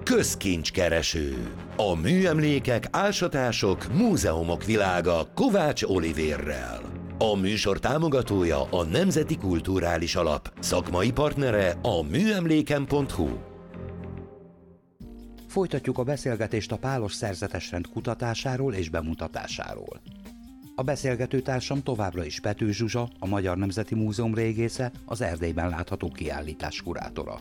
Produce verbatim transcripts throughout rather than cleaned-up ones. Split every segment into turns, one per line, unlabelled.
Közkincskereső. A műemlékek, ásatások, múzeumok világa Kovács Olivérrel. A műsor támogatója a Nemzeti Kulturális Alap, szakmai partnere a műemléken pont hu.
Folytatjuk a beszélgetést a pálos szerzetesrend kutatásáról és bemutatásáról. A beszélgetőtársam továbbra is Pető Zsuzsa, a Magyar Nemzeti Múzeum régésze, az Erdélyben látható kiállítás kurátora.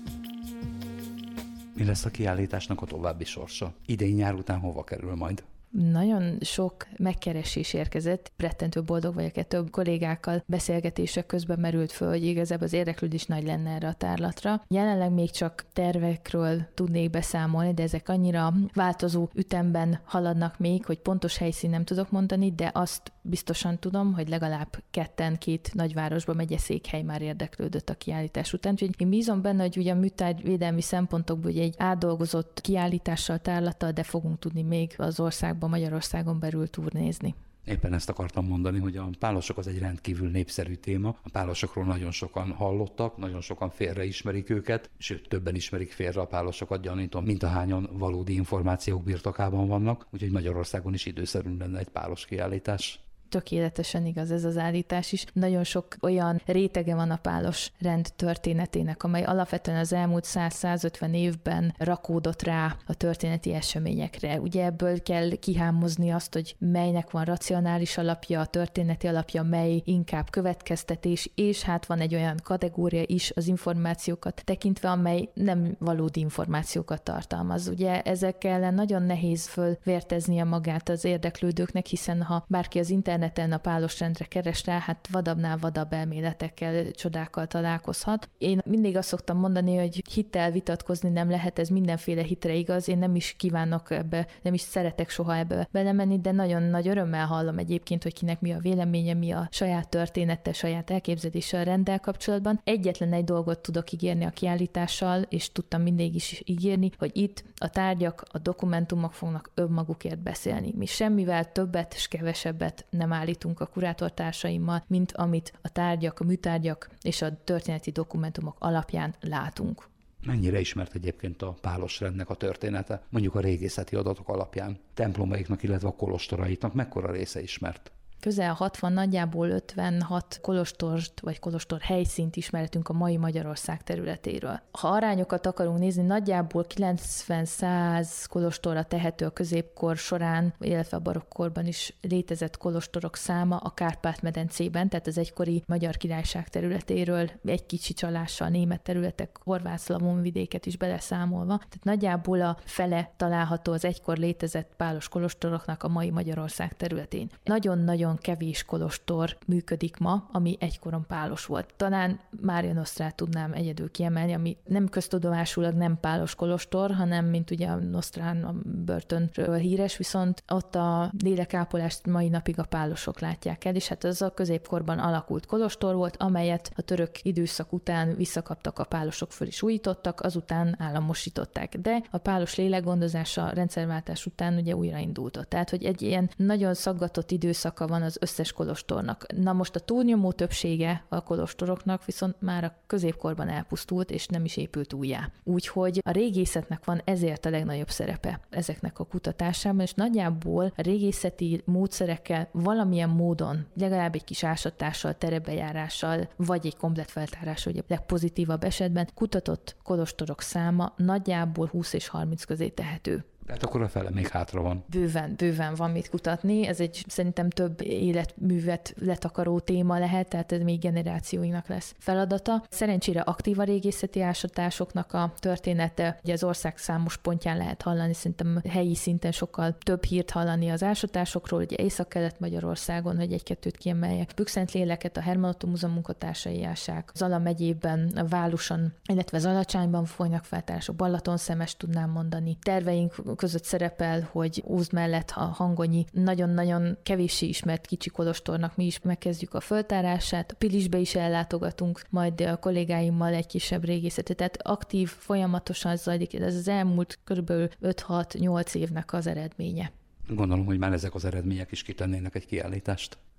Mi lesz a kiállításnak a további sorsa? Idén nyár után hova kerül majd?
Nagyon sok megkeresés érkezett, rettentő boldog vagyok, hogy több kollégákkal beszélgetések közben merült föl, hogy igazából az érdeklődés nagy lenne erre a tárlatra. Jelenleg még csak tervekről tudnék beszámolni, de ezek annyira változó ütemben haladnak még, hogy pontos helyszín nem tudok mondani, de azt biztosan tudom, hogy legalább ketten, két nagyvárosba megyeszékhely már érdeklődött a kiállítás után. Úgyhogy én bízom benne, hogy ugye a műtárgyvédelmi szempontokból ugye egy átdolgozott kiállítással, tárlattal, de fogunk tudni még az országban, Magyarországon belül turnézni.
Éppen ezt akartam mondani, hogy a pálosok az egy rendkívül népszerű téma. A pálosokról nagyon sokan hallottak, nagyon sokan félre ismerik őket, sőt, többen ismerik félre a pálosokat, gyanítom, mint ahányan valódi információk birtokában vannak, úgyhogy Magyarországon is időszerű lenne egy pálos kiállítás.
Tökéletesen igaz ez az állítás is. Nagyon sok olyan rétege van a pálos rend történetének, amely alapvetően az elmúlt száz-százötven évben rakódott rá a történeti eseményekre. Ugye ebből kell kihámozni azt, hogy melynek van racionális alapja, a történeti alapja, mely inkább következtetés, és hát van egy olyan kategória is az információkat tekintve, amely nem valódi információkat tartalmaz. Ugye ezek ellen nagyon nehéz fölvérteznie magát az érdeklődőknek, hiszen ha bárki az internet interneten a pálos rendre keres rá, hát vadabbnál vadabb elméletekkel, csodákkal találkozhat. Én mindig azt szoktam mondani, hogy hittel vitatkozni nem lehet, ez mindenféle hitre igaz, én nem is kívánok ebbe, nem is szeretek soha ebbe belemenni, de nagyon nagy örömmel hallom egyébként, hogy kinek mi a véleménye, mi a saját története, saját elképzelése a renddel kapcsolatban. Egyetlen egy dolgot tudok ígérni a kiállítással, és tudtam mindig is ígérni, hogy itt a tárgyak, a dokumentumok fognak önmagukért beszélni. Mi semmivel többet és kevesebbet nem állítunk a kurátortársaimmal, mint amit a tárgyak, a műtárgyak és a történeti dokumentumok alapján látunk.
Mennyire ismert egyébként a pálos rendnek a története, mondjuk a régészeti adatok alapján? Templomaiknak, illetve a kolostoraiknak mekkora része ismert?
Közel hatvan, nagyjából ötvenhat kolostort vagy kolostor helyszínt ismerhetünk a mai Magyarország területéről. Ha arányokat akarunk nézni, nagyjából kilencven-száz kolostorra tehető a középkor során, illetve a barokkorban is létezett kolostorok száma a Kárpát-medencében, tehát az egykori Magyar Királyság területéről, egy kicsi csalással német területek, horvát-szlavón vidéket is beleszámolva. Tehát nagyjából a fele található az egykor létezett pálos kolostoroknak a mai Magyarország területén. Nagyon-nagyon kevés kolostor működik ma, ami egykoron pálos volt. Talán Mária Nostrát tudnám egyedül kiemelni, ami nem köztudomásulag nem pálos kolostor, hanem mint ugye a Nostrán a börtönről híres, viszont ott a lélekápolást mai napig a pálosok látják el, és hát ez a középkorban alakult kolostor volt, amelyet a török időszak után visszakaptak a pálosok, föl is újítottak, azután államosították. De a pálos lélekgondozása a rendszerváltás után ugye újraindult. Tehát, hogy egy ilyen nagyon szaggatott időszaka van az összes kolostornak. Na most a túlnyomó többsége a kolostoroknak viszont már a középkorban elpusztult, és nem is épült újjá. Úgyhogy a régészetnek van ezért a legnagyobb szerepe ezeknek a kutatásában, és nagyjából a régészeti módszerekkel valamilyen módon, legalább egy kis ásatással, terebejárással, vagy egy komplett feltárással, hogy a legpozitívabb esetben kutatott kolostorok száma nagyjából húsz és harminc közé tehető.
Tehát akkor a fele még hátra van.
Bőven, bőven van mit kutatni. Ez egy szerintem több életművet letakaró téma lehet, tehát ez még generációinak lesz feladata. Szerencsére aktív a régészeti ásatásoknak a története. Ugye az ország számos pontján lehet hallani, szerintem helyi szinten sokkal több hírt hallani az ásatásokról. Ugye Észak-Kelet-Magyarországon, hogy egy-kettőt kiemeljek. Bükszentlléleket a Hermanotto Múzeum munkatársai ássák. Zala megyében, a Váluson, illetve Zalacsányban folynak feltárások. Balatonszemest tudnám mondani. Terveink között szerepel, hogy Ózd mellett a Hangonyi nagyon-nagyon kevéssé ismert kicsi kolostornak mi is megkezdjük a föltárását. Pilisbe is ellátogatunk, majd a kollégáimmal egy kisebb régészetet. Tehát aktív, folyamatosan zajlik. Ez az elmúlt kb. öt-hat-nyolc évnek az eredménye.
Gondolom, hogy már ezek az eredmények is kitennének egy kiállítást.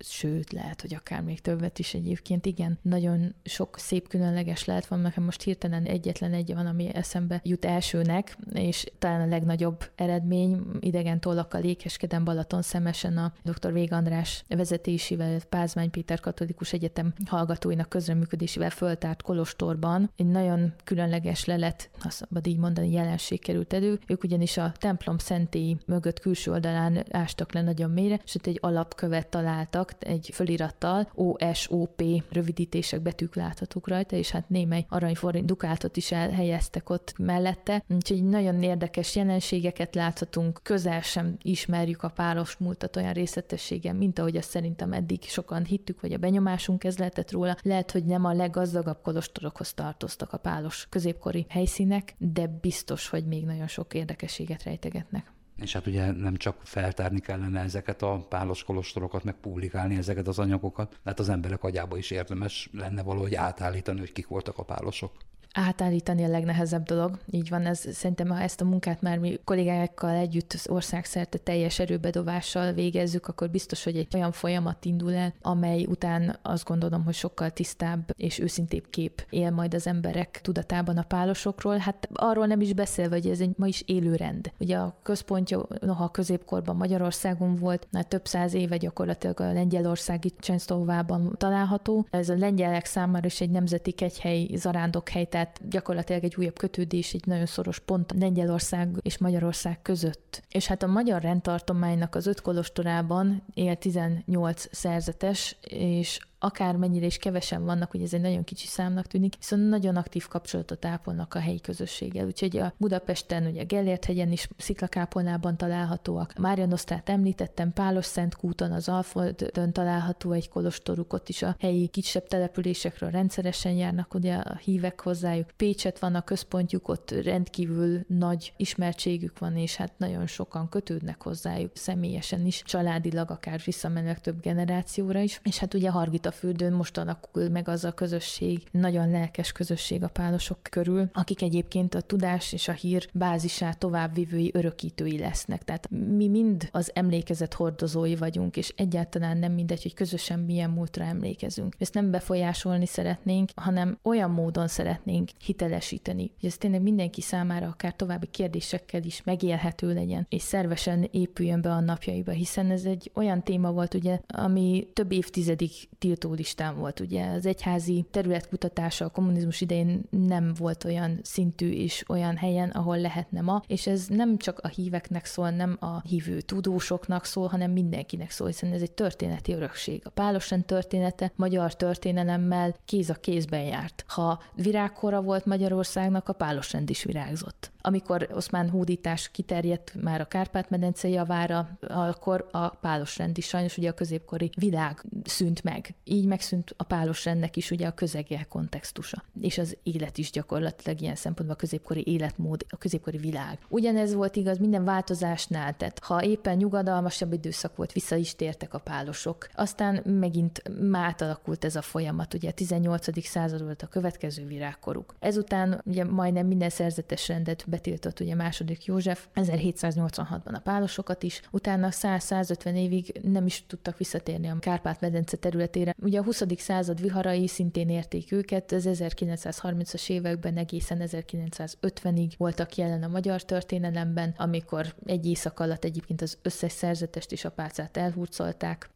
sőt, lehet, hogy akár még többet is egyébként. Igen, nagyon sok szép különleges lehet van, nekem most hirtelen egyetlen egy van, ami eszembe jut elsőnek, és talán a legnagyobb eredmény, idegen tollakkal ékeskedem Balaton szemesen a dr. Vég András vezetésével, Pázmány Péter Katolikus Egyetem hallgatóinak közreműködésével föltárt kolostorban egy nagyon különleges lelet, ha szabad így mondani, jelenség került elő. Ők ugyanis a templom szentély mögött külső oldalán ástak le nagyon mélyre, és ott egy alapkövet találtak, egy fölirattal, o es o pé rövidítések, betűk láthatók rajta, és hát némely aranyforint dukátot is elhelyeztek ott mellette. Úgyhogy nagyon érdekes jelenségeket láthatunk, közel sem ismerjük a pálos múltat olyan részletességgel, mint ahogy azt szerintem eddig sokan hittük, vagy a benyomásunk ez lehetett róla. Lehet, hogy nem a leggazdagabb kolostorokhoz tartoztak a pálos középkori helyszínek, de biztos, hogy még nagyon sok érdekességet rejtegetnek.
És hát ugye nem csak feltárni kellene ezeket a pálos kolostorokat, meg publikálni ezeket az anyagokat, hát az emberek agyába is érdemes lenne valahogy átállítani, hogy kik voltak a pálosok.
Átállítani a legnehezebb dolog. Így van, ez, szerintem ha ezt a munkát már mi kollégákkal együtt országszerte teljes erőbedobással végezzük, akkor biztos, hogy egy olyan folyamat indul el, amely után azt gondolom, hogy sokkal tisztább és őszintébb kép él majd az emberek tudatában a pálosokról. Hát arról nem is beszélve, hogy ez egy ma is élő rend. Ugye a központja, noha a középkorban Magyarországon volt, már több száz éve gyakorlatilag a lengyelországi Częstochowában található. Ez a lengyelek számára is egy nemzeti kegyhely, zarándokhely, tehát gyakorlatilag egy újabb kötődés, egy nagyon szoros pont Lengyelország és Magyarország között. És hát a magyar rendtartománynak az öt kolostorában él tizennyolc szerzetes, és akármennyire is kevesen vannak, ugye ez egy nagyon kicsi számnak tűnik, viszont nagyon aktív kapcsolatot ápolnak a helyi közösséggel. Úgyhogy a Budapesten, ugye Gellért-hegyen is sziklakápolnában találhatóak. Mária Nosztrát említettem, Pálos-Szentkúton, az Alföldön található egy kolostoruk, ott is a helyi kisebb településekről rendszeresen járnak ugye a hívek hozzájuk. Pécset van a központjuk, ott rendkívül nagy ismertségük van, és hát nagyon sokan kötődnek hozzájuk személyesen is, családilag, akár visszamenőleg több generációra is. És hát ugye Hargitafürdőn most alakul meg az a közösség, nagyon lelkes közösség a pálosok körül, akik egyébként a tudás és a hír bázisát továbbvivői, örökítői lesznek. Tehát mi mind az emlékezet hordozói vagyunk, és egyáltalán nem mindegy, hogy közösen milyen múltra emlékezünk. Ezt nem befolyásolni szeretnénk, hanem olyan módon szeretnénk hitelesíteni, hogy ez tényleg mindenki számára akár további kérdésekkel is megélhető legyen, és szervesen épüljön be a napjaiba, hiszen ez egy olyan téma volt, ugye, ami több évtizedig tiltólistán volt. Ugye az egyházi területkutatása a kommunizmus idején nem volt olyan szintű és olyan helyen, ahol lehetne ma, és ez nem csak a híveknek szól, nem a hívő tudósoknak szól, hanem mindenkinek szól, hiszen ez egy történeti örökség. A pálosrend története magyar történelemmel kéz a kézben járt. Ha virágkora volt Magyarországnak, a pálosrend is virágzott. Amikor oszmán hódítás kiterjedt már a Kárpát-medence javára, akkor a pálosrend is sajnos ugye a középkori világ szűnt meg. Így megszűnt a pálosrendnek is ugye a közege kontextusa. És az élet is gyakorlatilag ilyen szempontból a középkori életmód, a középkori világ. Ugyanez volt igaz minden változásnál, tehát ha éppen nyugodalmasabb időszak volt, vissza is tértek a pálosok. Aztán megint átalakult ez a folyamat, ugye a tizennyolcadik század volt a következő virágkoruk. Ezután ugye majdnem minden szerzetes rendet betiltott ugye második József, ezerhétszáznyolcvanhatban a pálosokat is, utána száz-százötven évig nem is tudtak visszatérni a Kárpát-medence területére. Ugye a huszadik század viharai szintén érték őket, az ezerkilencszázharmincas években egészen ezerkilencszázötvenig voltak jelen a magyar történelemben, amikor egy éjszak alatt egyébként az összes szerzetest és apácát elhurcolták.